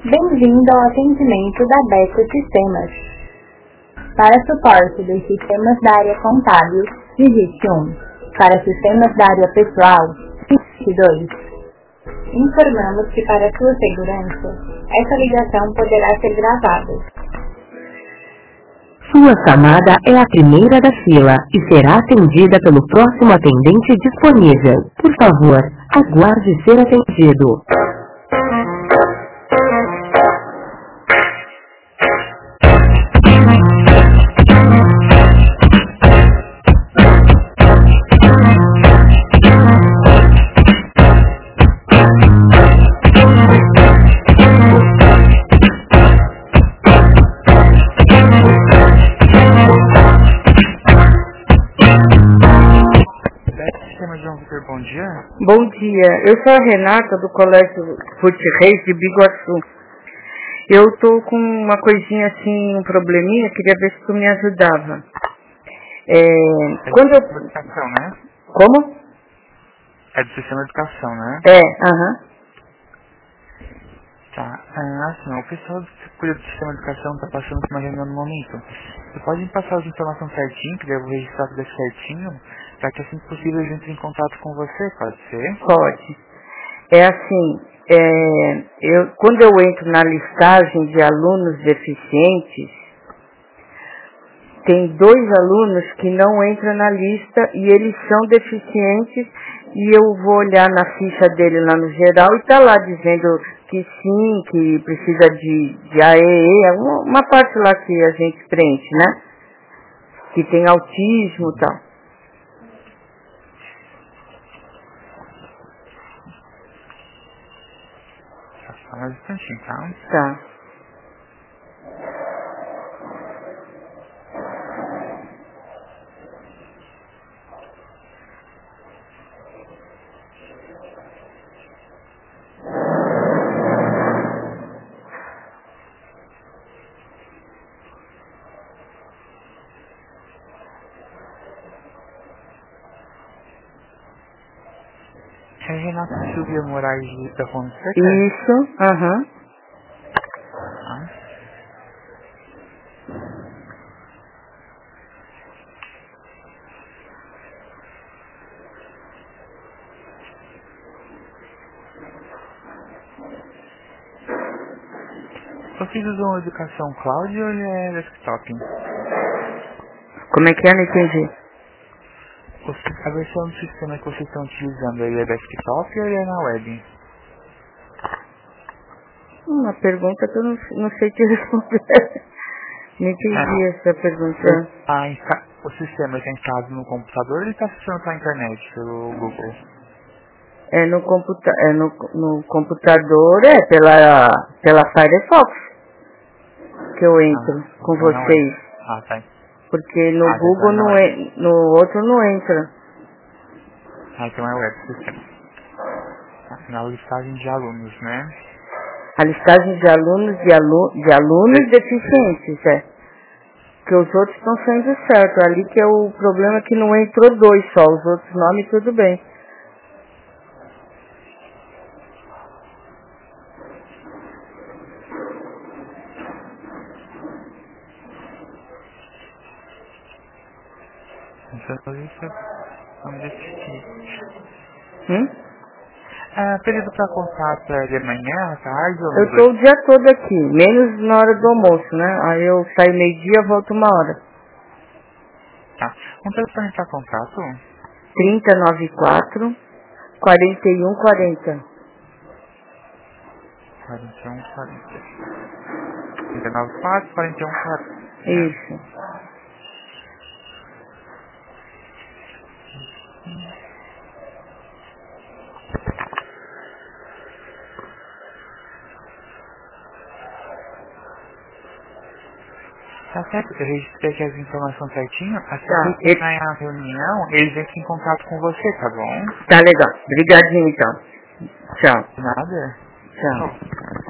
Bem-vindo ao atendimento da Beco Sistemas. Para suporte dos sistemas da área contábil, digite 1. Para sistemas da área pessoal, digite 2. Informamos que para sua segurança, essa ligação poderá ser gravada. Sua chamada é a primeira da fila e será atendida pelo próximo atendente disponível. Por favor, aguarde ser atendido. Bom dia. Bom dia, eu sou a Renata do Colégio Ruth Reis de Biguaçu. Eu tô com uma coisinha assim, um probleminha, queria ver se tu me ajudava. Quando eu... educação, né? Como? É do sistema de educação, né? Tá, assim, o pessoal que cuida do sistema de educação tá passando por uma reunião no momento. Você pode me passar as informações certinho, que eu vou registrar tudo certinho, para que assim que possível eu entre em contato com você, pode ser? Pode. É assim, quando eu entro na listagem de alunos deficientes, tem 2 alunos que não entram na lista e eles são deficientes e eu vou olhar na ficha dele lá no geral e tá lá dizendo que sim, que precisa de AEE, uma parte lá que a gente preenche, né? Que tem autismo e tal. Só mais um instantinho, tá? Tá. É Renata Silvia Moraes da Fonseca? Isso, aham. Vocês usam a educação cloud ou ele é desktop? Como é que é? Não entendi. A versão do sistema que vocês estão utilizando, ele é desktop ou ele é na web? Uma pergunta que eu não sei te responder. Não entendi essa pergunta. O sistema está instalado no computador ou ele está funcionando pela internet, pelo Google? No computador, pela Firefox que eu entro com vocês. Tá. Porque no Google no outro não entra. Então é web sistema. Na listagem de alunos, né? A listagem de alunos deficientes, que os outros estão saindo certo. Ali que é o problema que não entrou 2 só, os outros nomes tudo bem. Vamos decidir. Período para contato é de manhã, à tarde ou... Eu estou o dia todo aqui, menos na hora do almoço, né? Aí eu saio meio-dia, volto 1 hora. Tá. Um telefone para contato? 3094 4140. 4140. 3094 4140. Isso. Tá certo, eu registrei aqui as informações certinho. Assim que terminar a reunião, eles entram em contato com você, tá bom? Tá legal. Obrigadinho então. Tchau. Nada? Tchau.